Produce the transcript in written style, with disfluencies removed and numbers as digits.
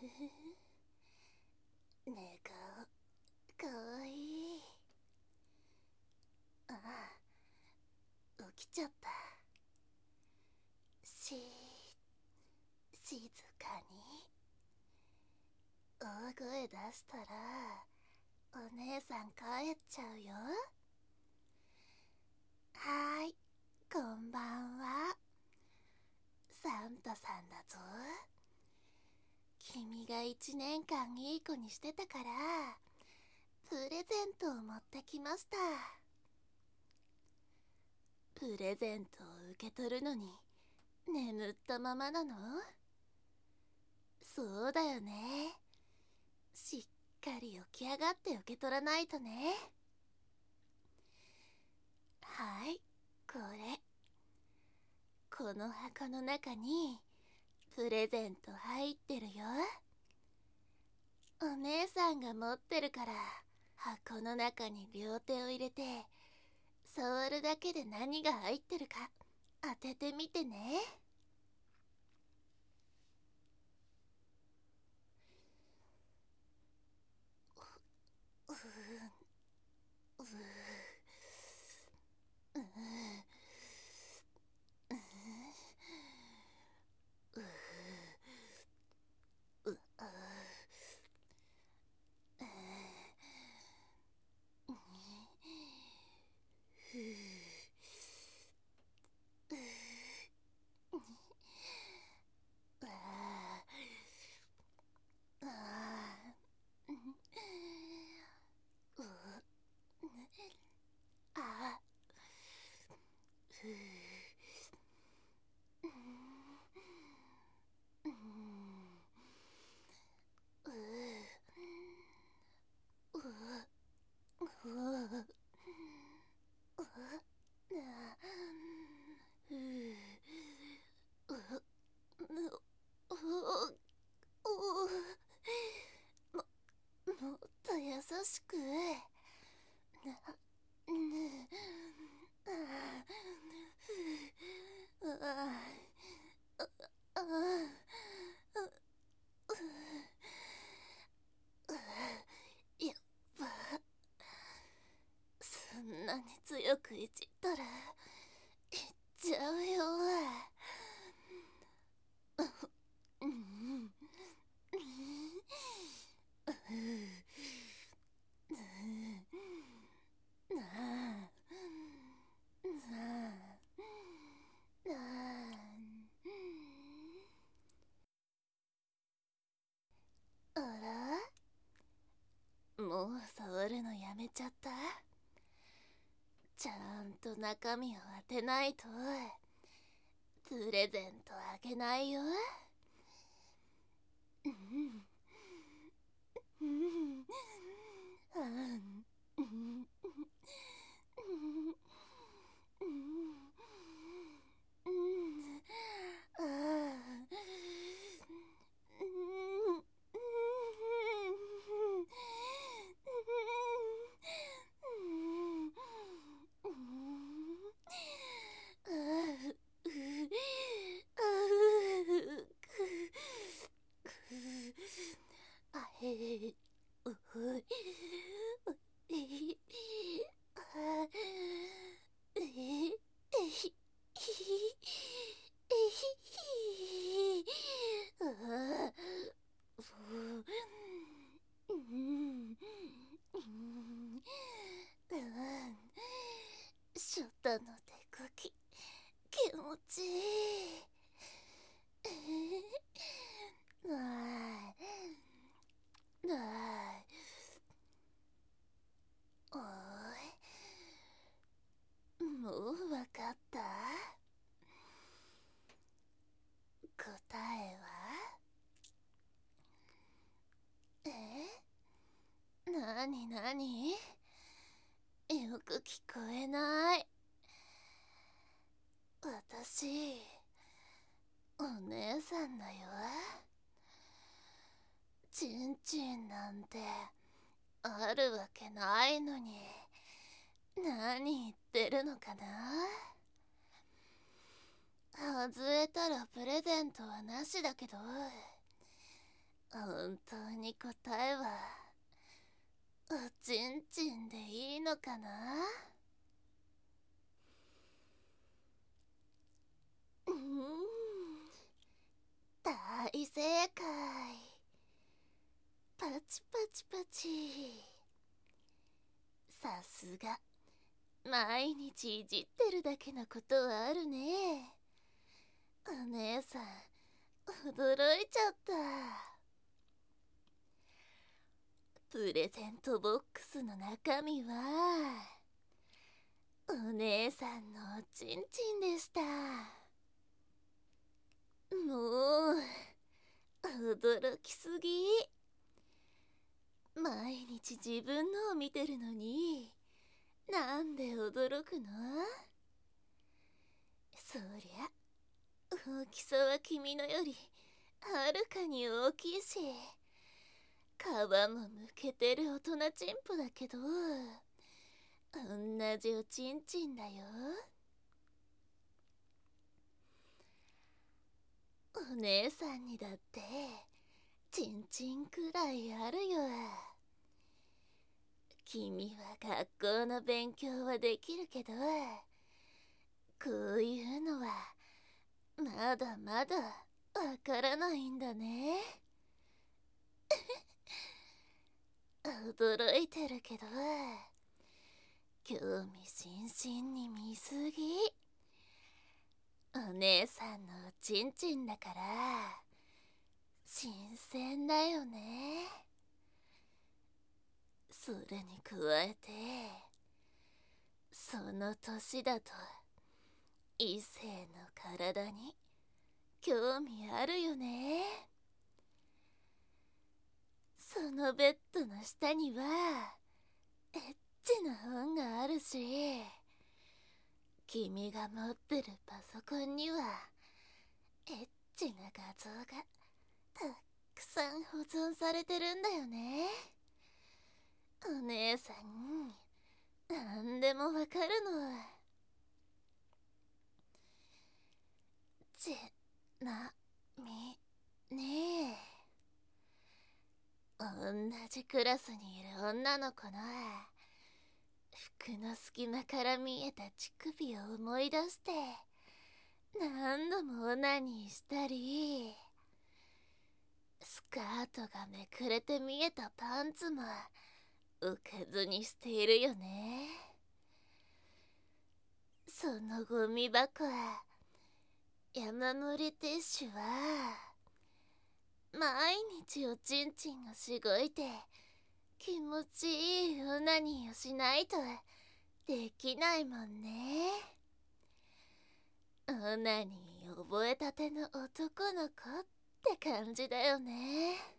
寝顔かわいい。ああ、起きちゃった。静かに。大声出したらお姉さん帰っちゃうよ。はーい、こんばんは。サンタさんだぞ。君が1年間いい子にしてたからプレゼントを持ってきました。プレゼントを受け取るのに眠ったままなの？そうだよね。しっかり起き上がって受け取らないとね。はい、この箱の中にプレゼント入ってるよ。お姉さんが持ってるから箱の中に両手を入れて触るだけで何が入ってるか当ててみてね。うーうーうーうーうあふうああうあふううもっと優しく。やっぱそんなに強くいじったらいっちゃうよ。あら、もう触るのやめちゃった？ちゃんと中身を当てないとプレゼントあげないよ。あへうふいあええひあショタの手こき気持ちいい。おい、もうわかった？答えは？なになに？よく聞こえない。私お姉さんだよ。チンチンなんてあるわけないのに何言ってるのかな。外れたらプレゼントはなしだけど本当に答えはおちんちんでいいのかな。大正解。パチパチパチ。さすが毎日いじってるだけのことはあるね。お姉さん驚いちゃった。プレゼントボックスの中身はお姉さんのおちんちんでした。もう驚きすぎ。毎日自分のを見てるのになんで驚くの。そりゃ大きさは君のよりはるかに大きいし、皮もむけてる大人チンポだけど同じおちんちんだよ。お姉さんにだってちんちんくらいあるよ。君は学校の勉強はできるけどこういうのはまだまだわからないんだね。驚いてるけど興味津々に見すぎ。お姉さんのおちんちんだから新鮮だよね。それに加えてその年だと異性の体に興味あるよね。そのベッドの下にはエッチな本があるし、君が持ってるパソコンにはエッチな画像がたくさん保存されてるんだよね。お姉さんなんでもわかるの。ちなみに同じクラスにいる女の子の服の隙間から見えた乳首を思い出して何度もオナニーしたり、スカートがめくれて見えたパンツも浮かずにしているよね。そのゴミ箱は山盛りティッシュは毎日おちんちんをしごいて気持ちいいオナニーをしないとできないもんね。オナニー覚えたての男の子って感じだよね。